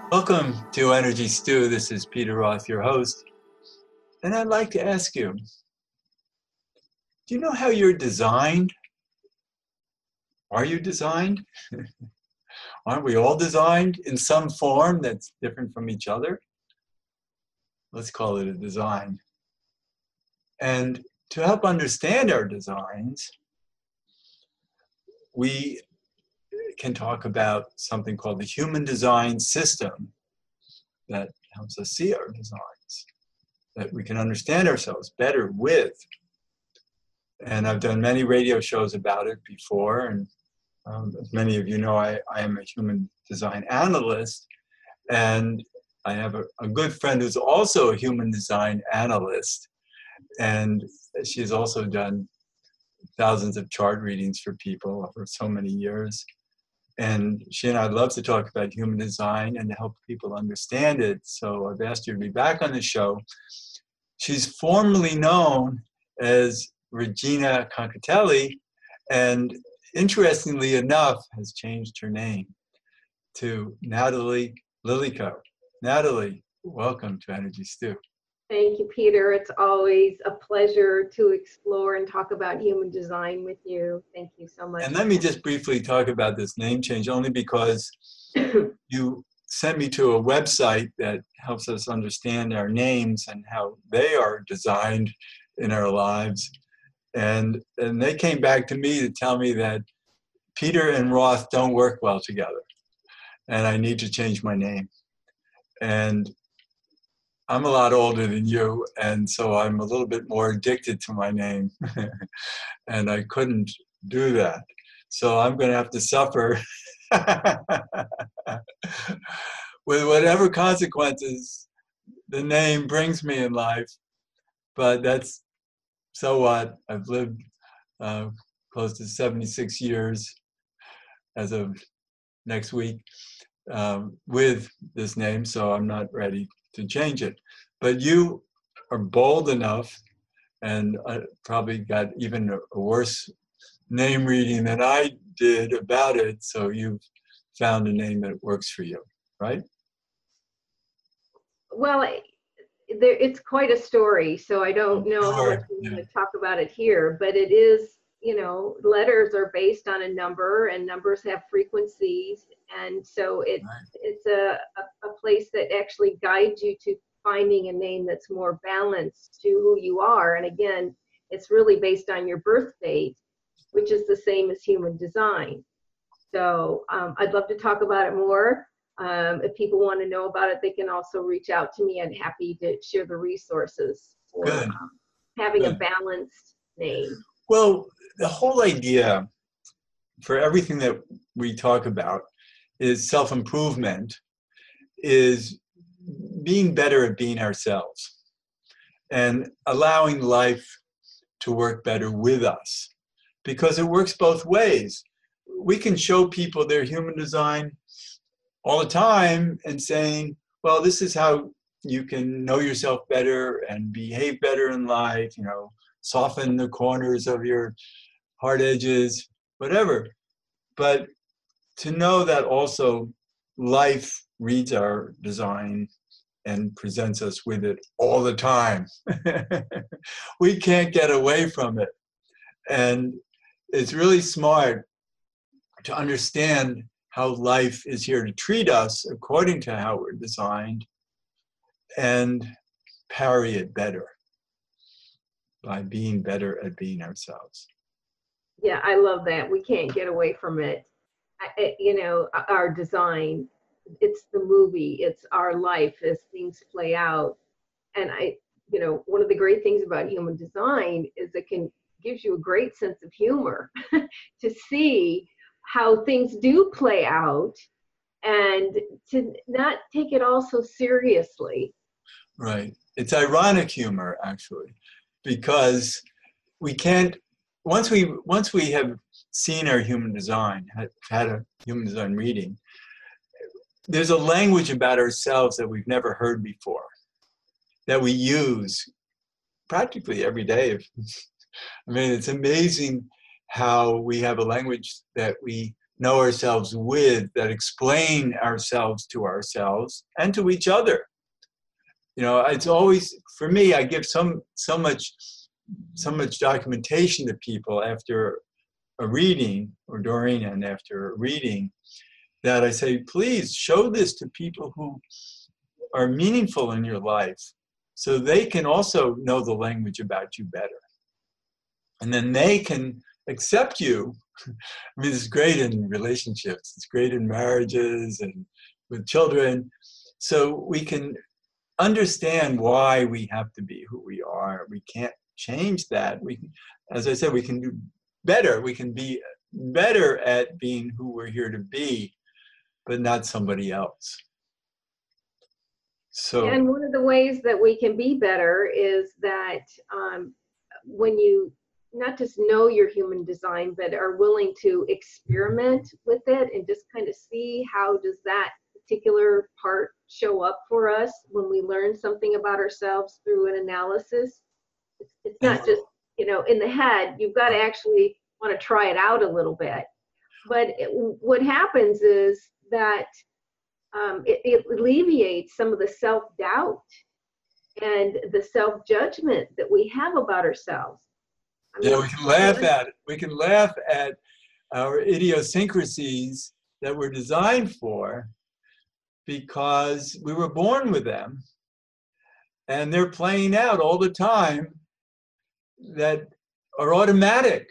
Welcome to Energy Stew. This is Peter Roth, your host. And I'd like to ask you, do you know how you're designed? Are you designed? Aren't we all designed in some form that's different from each other? Let's call it a design. And to help understand our designs, we can talk about something called the human design system that helps us see our designs, that we can understand ourselves better with. And I've done many radio shows about it before. And as many of you know, I am a human design analyst. And I have a good friend who's also a human design analyst. And she's also done thousands of chart readings for people over so many years. And she and I love to talk about human design and to help people understand it. So I've asked her to be back on the show. She's formerly known as Regina Concatelli, and interestingly enough, has changed her name to Natalie Lillico. Natalie, welcome to Energy Stew. Thank you, Peter. It's always a pleasure to explore and talk about human design with you. Thank you so much. And let me just briefly talk about this name change, only because you sent me to a website that helps us understand our names and how they are designed in our lives. And they came back to me to tell me that Peter and Roth don't work well together, and I need to change my name. And I'm a lot older than you, and so I'm a little bit more addicted to my name, and I couldn't do that. So I'm going to have to suffer with whatever consequences the name brings me in life. But that's so what. I've lived close to 76 years as of next week with this name, so I'm not ready to change it. But you are bold enough, and I probably got even a worse name reading than I did about it, so you've found a name that works for you, right? Well, it's quite a story, so I don't know how much we're going to talk about it here, but it is, letters are based on a number, and numbers have frequencies, and so it's a place that actually guides you to finding a name that's more balanced to who you are. And again, it's really based on your birth date, which is the same as human design. So I'd love to talk about it more. If people want to know about it, they can also reach out to me. I'm happy to share the resources for having a balanced name. Well, the whole idea for everything that we talk about is self-improvement, is being better at being ourselves and allowing life to work better with us, because it works both ways. We can show people their human design all the time and saying, well, this is how you can know yourself better and behave better in life, soften the corners of your hard edges, whatever. But to know that also life reads our design and presents us with it all the time. We can't get away from it. And it's really smart to understand how life is here to treat us according to how we're designed and parry it better by being better at being ourselves. Yeah, I love that. We can't get away from it. Our design, it's the movie, it's our life as things play out. And one of the great things about human design is it gives you a great sense of humor to see how things do play out and to not take it all so seriously. Right. It's ironic humor, actually, because we can't, once we have seen our human design, had a human design reading, there's a language about ourselves that we've never heard before, that we use practically every day. I mean, it's amazing how we have a language that we know ourselves with, that explain ourselves to ourselves and to each other. You know, it's always, for me, I give so much documentation to people after a reading, or Doreen, and after a reading, that I say, please show this to people who are meaningful in your life, so they can also know the language about you better. And then they can accept you. I mean, it's great in relationships, it's great in marriages and with children. So we can understand why we have to be who we are. We can't change that. We can, as I said, we can do better. We can be better at being who we're here to be, but not somebody else. So, and one of the ways that we can be better is that when you not just know your human design, but are willing to experiment with it and just kind of see how does that particular part show up for us when we learn something about ourselves through an analysis. It's not just, you know, in the head. You've got to actually want to try it out a little bit. But what happens is that it alleviates some of the self-doubt and the self-judgment that we have about ourselves. I mean, yeah, we can laugh at it. We can laugh at our idiosyncrasies that we're designed for, because we were born with them, and they're playing out all the time, that are automatic.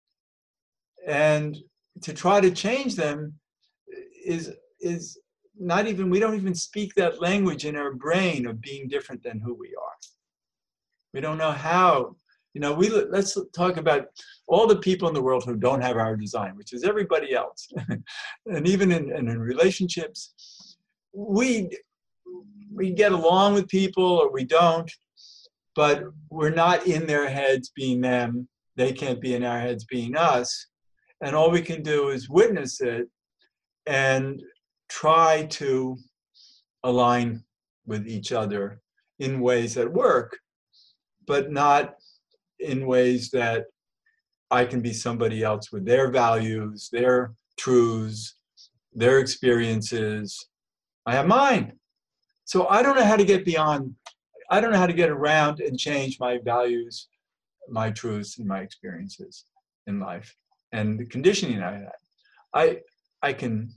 And to try to change them is not even, we don't even speak that language in our brain of being different than who we are. We don't know how. You know, let's talk about all the people in the world who don't have our design, which is everybody else. And even in relationships, we get along with people or we don't, but we're not in their heads being them. They can't be in our heads being us. And all we can do is witness it and try to align with each other in ways that work, but not in ways that I can be somebody else with their values, their truths, their experiences. I have mine. So I don't know how to get beyond, I don't know how to get around and change my values, my truths, and my experiences in life and the conditioning I had. I can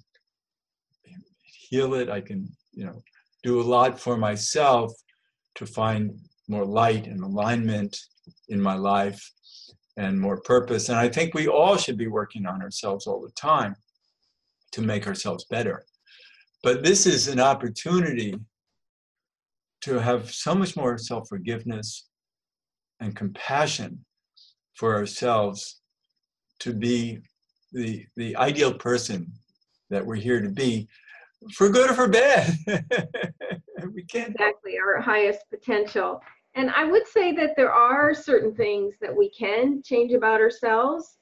heal it. I can, you know, do a lot for myself to find more light and alignment in my life and more purpose. And I think we all should be working on ourselves all the time to make ourselves better. But this is an opportunity to have so much more self-forgiveness and compassion for ourselves, to be the ideal person that we're here to be, for good or for bad. We can't. Exactly, our highest potential. And I would say that there are certain things that we can change about ourselves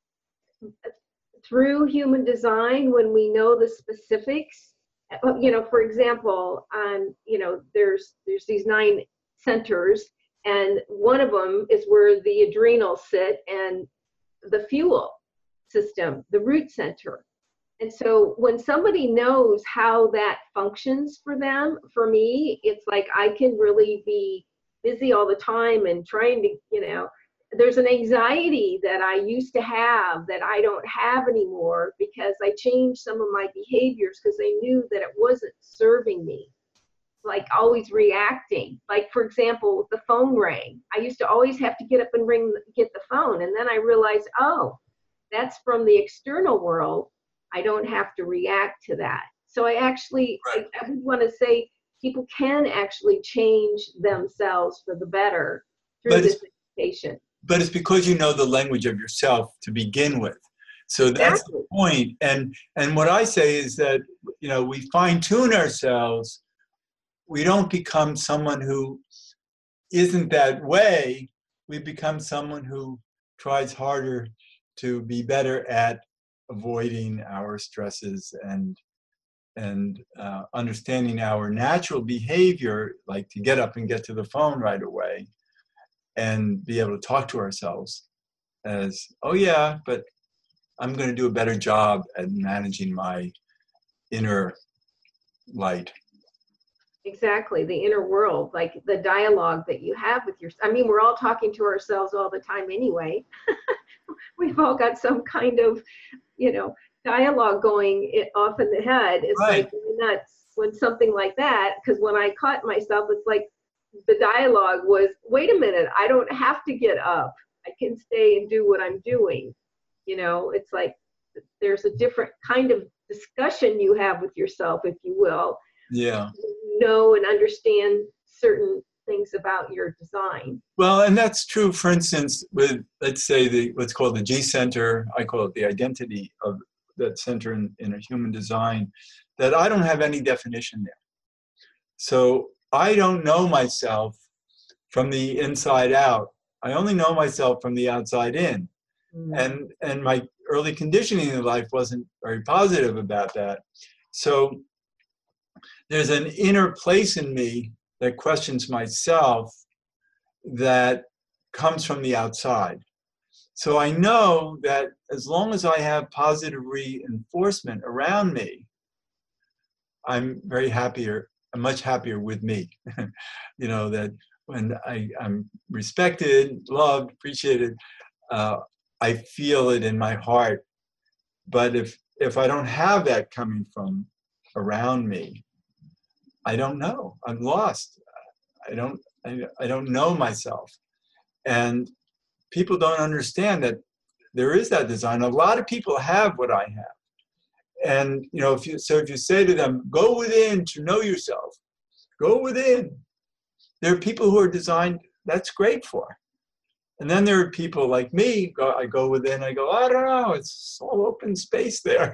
through human design when we know the specifics. You know, for example, you know, there's these 9 centers, and one of them is where the adrenals sit, and the fuel system, the root center. And so when somebody knows how that functions for them, for me, it's like I can really be busy all the time and trying to, you know, there's an anxiety that I used to have that I don't have anymore because I changed some of my behaviors because I knew that it wasn't serving me. Like always reacting. Like, for example, the phone rang. I used to always have to get up and get the phone. And then I realized, oh, that's from the external world. I don't have to react to that. So I actually, I would want to say people can actually change themselves for the better through this education. But it's because you know the language of yourself to begin with. So that's the point. And what I say is that, you know, we fine tune ourselves. We don't become someone who isn't that way. We become someone who tries harder to be better at avoiding our stresses and understanding our natural behavior, like to get up and get to the phone right away and be able to talk to ourselves as, oh yeah, but I'm going to do a better job at managing my inner light. Exactly, the inner world, like the dialogue that you have with your, I mean, we're all talking to ourselves all the time anyway. We've all got some kind of, you know, dialogue going off in the head. It's Right. like nuts when something like that, because when I caught myself, it's like the dialogue was, wait a minute, I don't have to get up. I can stay and do what I'm doing. You know, it's like there's a different kind of discussion you have with yourself, if you will, Yeah. know and understand certain things about your design. Well, and that's true, for instance, with, let's say, the what's called the G center. I call it the identity of that center in a human design, that I don't have any definition there. So I don't know myself from the inside out. I only know myself from the outside in. And my early conditioning in life wasn't very positive about that. So there's an inner place in me that questions myself that comes from the outside. So I know that as long as I have positive reinforcement around me, I'm very happier, I'm much happier with me. You know, that when I'm respected, loved, appreciated, I feel it in my heart. But if I don't have that coming from around me, I don't know. I'm lost. I don't know myself. And people don't understand that there is that design. A lot of people have what I have. And you know, if you say to them, go within to know yourself, go within. There are people who are designed that's great for. And then there are people like me, I go within, I go, I don't know, it's all open space there.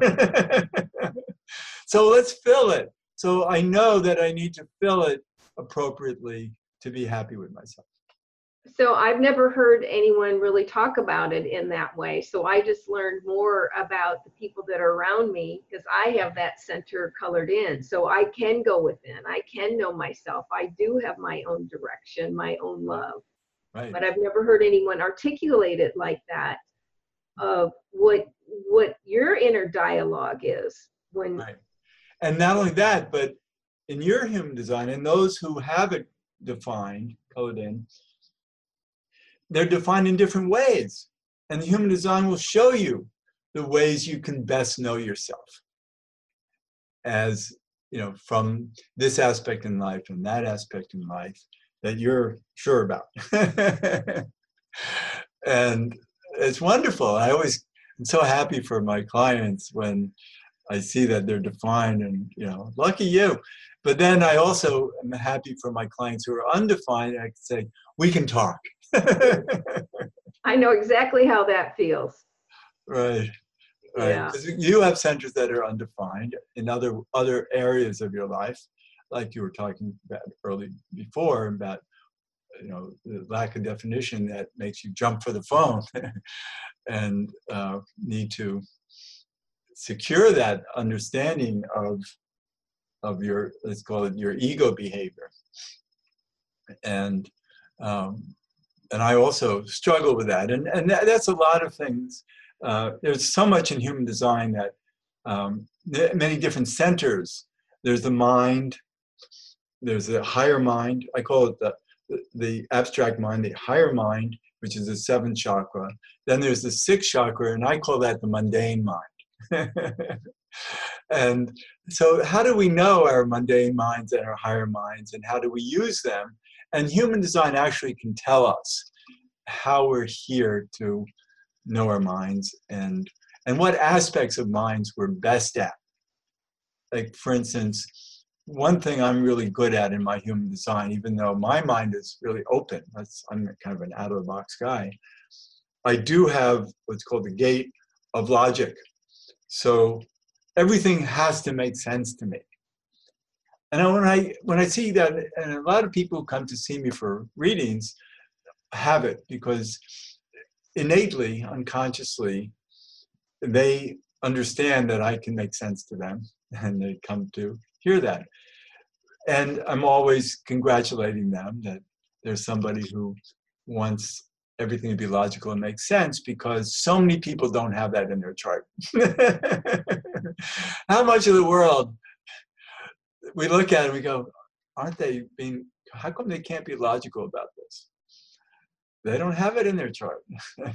So let's fill it. So I know that I need to fill it appropriately to be happy with myself. So I've never heard anyone really talk about it in that way. So I just learned more about the people that are around me because I have that center colored in. So I can go within, I can know myself. I do have my own direction, my own love. Right. But I've never heard anyone articulate it like that, of what your inner dialogue is when. Right. And not only that, but in your human design, and those who have it defined, colored in, they're defined in different ways. And the human design will show you the ways you can best know yourself, as you know, from this aspect in life and that aspect in life that you're sure about. And it's wonderful. I'm so happy for my clients when I see that they're defined, and you know, lucky you. But then I also am happy for my clients who are undefined. I can say, we can talk. I know exactly how that feels. Right. Right. Yeah. Because you have centers that are undefined in other areas of your life, like you were talking about before about, you know, the lack of definition that makes you jump for the phone and need to secure that understanding of your, let's call it your ego behavior. And I also struggle with that. And that's a lot of things. There's so much in human design that many different centers. There's the mind, there's the higher mind. I call it the abstract mind, the higher mind, which is the seventh chakra. Then there's the sixth chakra, and I call that the mundane mind. And so how do we know our mundane minds and our higher minds, and how do we use them? And human design actually can tell us how we're here to know our minds and what aspects of minds we're best at. Like, for instance, one thing I'm really good at in my human design, even though my mind is really open, I'm kind of an out-of-the-box guy, I do have what's called the gate of logic. So everything has to make sense to me. And when I see that, and a lot of people who come to see me for readings have it, because innately, unconsciously, they understand that I can make sense to them, and they come to hear that. And I'm always congratulating them that there's somebody who wants everything to be logical and make sense, because so many people don't have that in their chart. How much of the world we look at and we go, aren't they being, how come they can't be logical about this? They don't have it in their chart.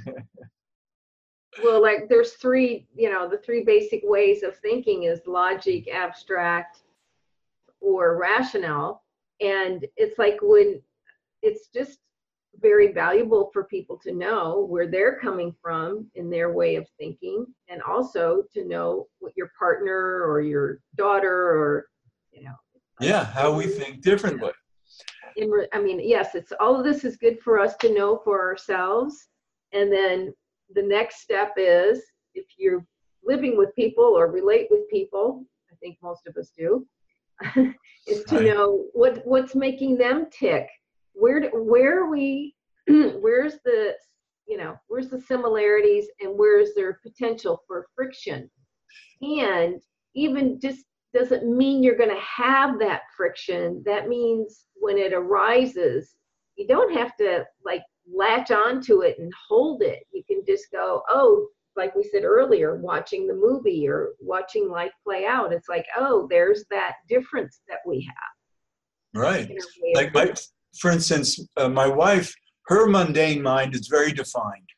Well, like there's three, the three basic ways of thinking is logic, abstract, or rationale. And it's like when it's just very valuable for people to know where they're coming from in their way of thinking, and also to know what your partner or your daughter or, yeah, how we think differently. I mean, yes, it's all of this is good for us to know for ourselves. And then the next step is, if you're living with people or relate with people, I think most of us do, is to know what's making them tick. Where are we, where's the similarities and where's their potential for friction? And even just doesn't mean you're going to have that friction. That means when it arises, you don't have to like latch onto it and hold it. You can just go, oh, like we said earlier, watching the movie or watching life play out. It's like, oh, there's that difference that we have. Right. Like, for instance, my wife, her mundane mind is very defined.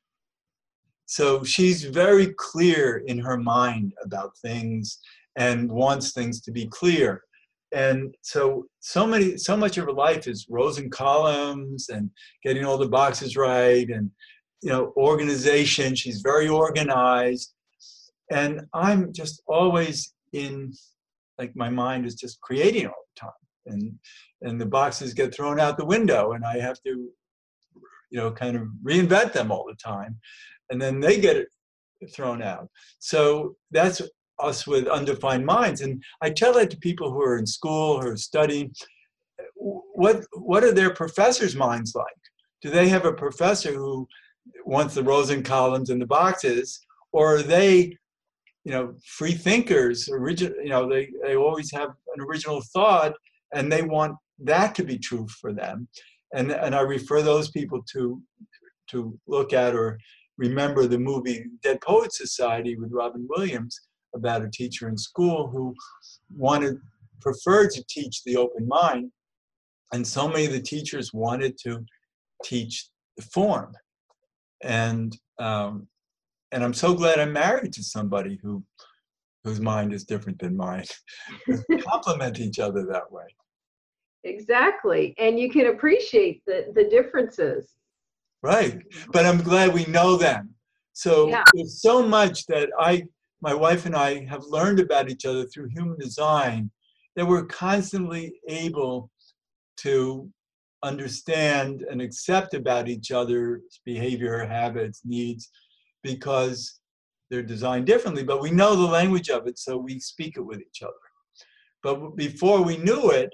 So she's very clear in her mind about things and wants things to be clear. And so much of her life is rows and columns and getting all the boxes right and, organization. She's very organized. And I'm just always in, like, my mind is just creating all the time. And the boxes get thrown out the window and I have to, kind of reinvent them all the time. And then they get thrown out. So that's us with undefined minds. And I tell that to people who are in school, who are studying, what are their professors' minds like? Do they have a professor who wants the rows and columns and the boxes, or are they, free thinkers, they always have an original thought and they want that to be true for them. And I refer those people to look at or remember the movie Dead Poets Society with Robin Williams, about a teacher in school who preferred to teach the open mind. And so many of the teachers wanted to teach the form. And I'm so glad I'm married to somebody whose mind is different than mine. We complement each other that way. Exactly. And you can appreciate the differences. Right. But I'm glad we know them. So there's so much that my wife and I have learned about each other through human design, that we're constantly able to understand and accept about each other's behavior, habits, needs, because they're designed differently, but we know the language of it, so we speak it with each other. But before we knew it,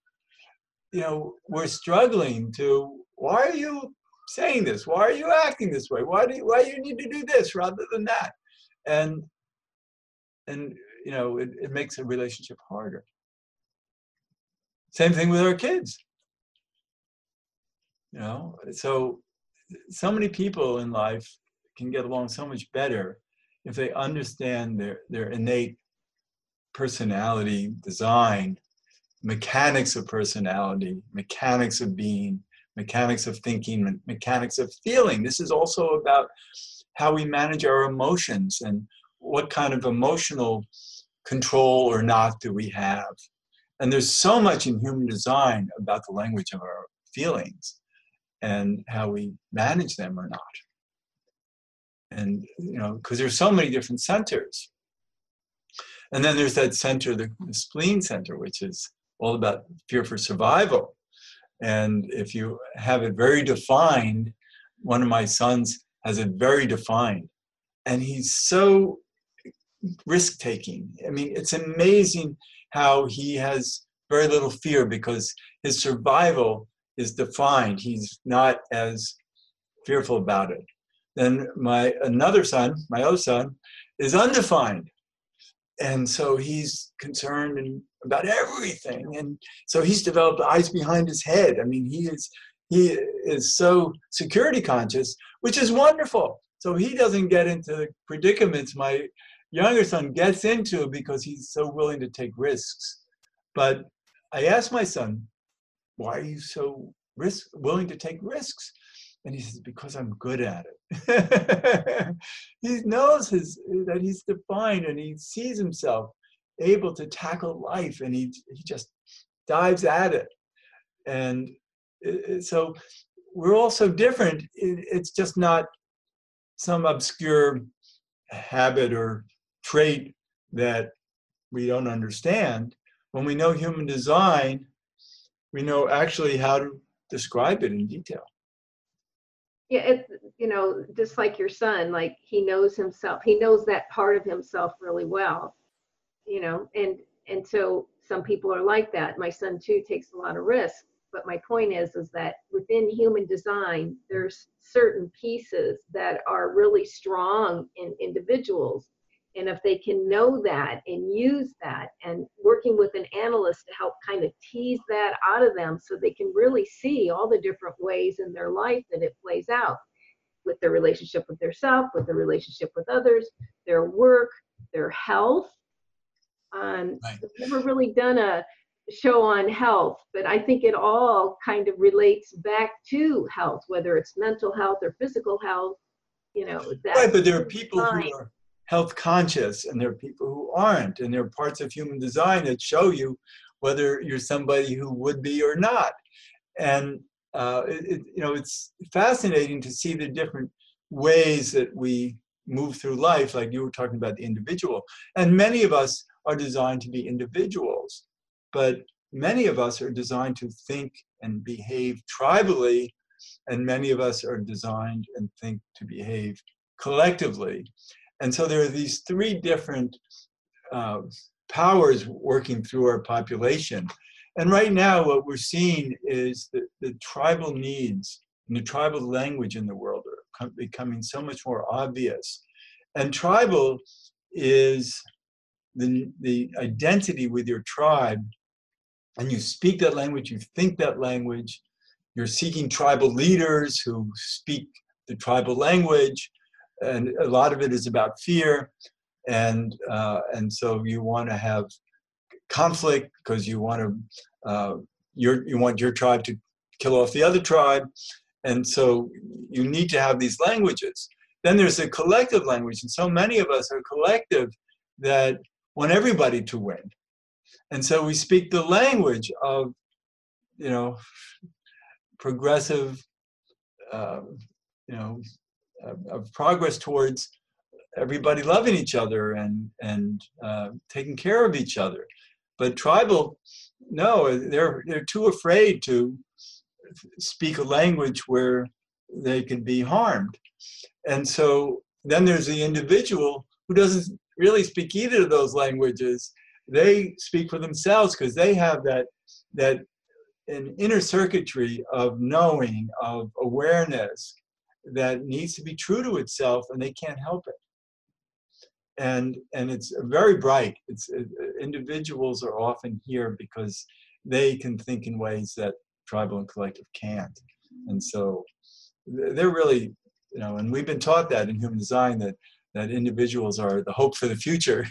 we're struggling to, why are you saying this? Why are you acting this way? Why do you need to do this rather than that? And it makes a relationship harder. Same thing with our kids. So many people in life can get along so much better if they understand their innate personality, design, mechanics of personality, mechanics of being, mechanics of thinking, mechanics of feeling. This is also about how we manage our emotions and what kind of emotional control or not do we have. And there's so much in human design about the language of our feelings and how we manage them or not. And, because there's so many different centers. And then there's that center, the spleen center, which is all about fear for survival. And if you have it very defined, one of my sons has it very defined, and he's so risk-taking. I mean, it's amazing how he has very little fear because his survival is defined. He's not as fearful about it. Then my other son is undefined. And so he's concerned about everything. And so he's developed eyes behind his head. I mean, he is so security conscious, which is wonderful. So he doesn't get into the predicaments my younger son gets into because he's so willing to take risks. But I asked my son, why are you so willing to take risks? And he says, because I'm good at it. He knows that he's defined, and he sees himself able to tackle life, and he just dives at it. And so we're all so different. It's just not some obscure habit or trait that we don't understand. When we know human design, we know actually how to describe it in detail. Yeah, it's, you know, just like your son, like he knows himself, he knows that part of himself really well, you know, and so some people are like that. My son too takes a lot of risks, but my point is that within human design, there's certain pieces that are really strong in individuals. And if they can know that and use that, and working with an analyst to help kind of tease that out of them so they can really see all the different ways in their life that it plays out, with their relationship with their self, with their relationship with others, their work, their health. Right. I've never really done a show on health, but I think it all kind of relates back to health, whether it's mental health or physical health, you know. Right, but there are people who are health conscious, and there are people who aren't, and there are parts of human design that show you whether you're somebody who would be or not. And you know, it's fascinating to see the different ways that we move through life, like you were talking about the individual. And many of us are designed to be individuals, but many of us are designed to think and behave tribally, and many of us are designed and think to behave collectively. And so there are these three different powers working through our population. And right now, what we're seeing is that the tribal needs and the tribal language in the world are becoming so much more obvious. And tribal is the identity with your tribe. And you speak that language, you think that language, you're seeking tribal leaders who speak the tribal language. And a lot of it is about fear. And so you want to have conflict because you want to you want your tribe to kill off the other tribe, and so you need to have these languages. Then there's a collective language, and so many of us are collective that want everybody to win, and so we speak the language of, you know, progressive, you know, of progress towards everybody loving each other and taking care of each other. But tribal, no, they're too afraid to speak a language where they can be harmed. And so then there's the individual who doesn't really speak either of those languages. They speak for themselves because they have that an inner circuitry of knowing, of awareness that needs to be true to itself, and they can't help it. And it's very bright. Individuals are often here because they can think in ways that tribal and collective can't. And so they're really, you know, and we've been taught that in human design that individuals are the hope for the future.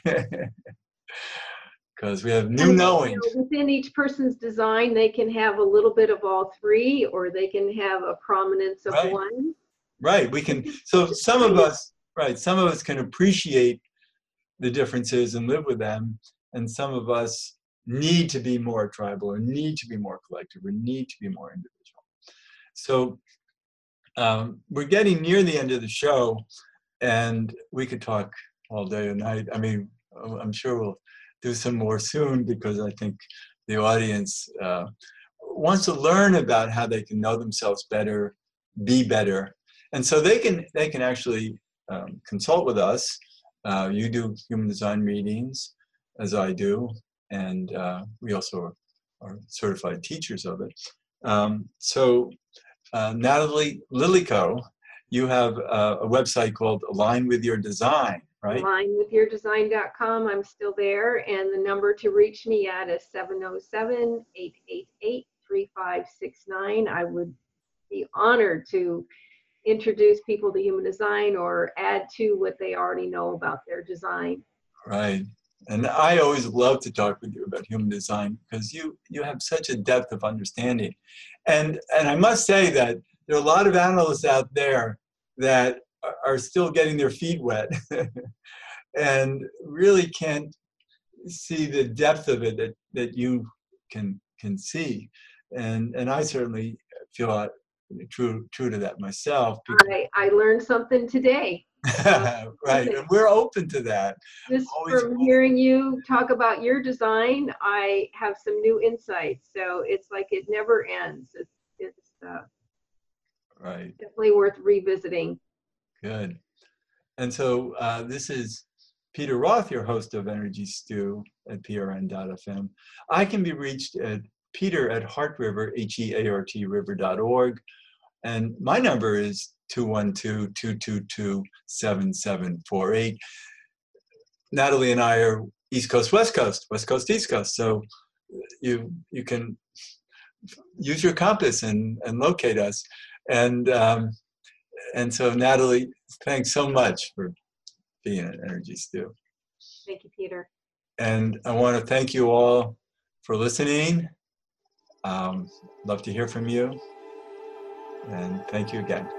Because we have new knowing. You know, within each person's design, they can have a little bit of all three, or they can have a prominence of one. Right. We can. So some of us can appreciate the differences and live with them, and some of us need to be more tribal, or need to be more collective, or need to be more individual. So we're getting near the end of the show, and we could talk all day and night. I mean, I'm sure we'll do some more soon, because I think the audience wants to learn about how they can know themselves better, be better. And so they can actually consult with us. You do human design readings, as I do, and we also are certified teachers of it. So Natalie Lillico, you have a website called Align With Your Design, right? AlignWithYourDesign.com. I'm still there, and the number to reach me at is 707-888-3569. I would be honored to introduce people to human design or add to what they already know about their design. Right. And I always love to talk with you about human design because you have such a depth of understanding. And I must say that there are a lot of analysts out there that are still getting their feet wet and really can't see the depth of it that you can see. And I certainly feel true to that myself. I learned something today. Right, and we're open to that. Just Always from hearing you talk about your design, I have some new insights. So it's like it never ends. It's right. Definitely worth revisiting. Good. And so this is Peter Roth, your host of Energy Stew at prn.fm. I can be reached at peter@heartriver, HEART river.org. And my number is 212-222-7748. Natalie and I are East Coast, West Coast, West Coast, East Coast. So you can use your compass and locate us. And so Natalie, thanks so much for being an Energy Stew. Thank you, Peter. And I want to thank you all for listening. Love to hear from you. And thank you again.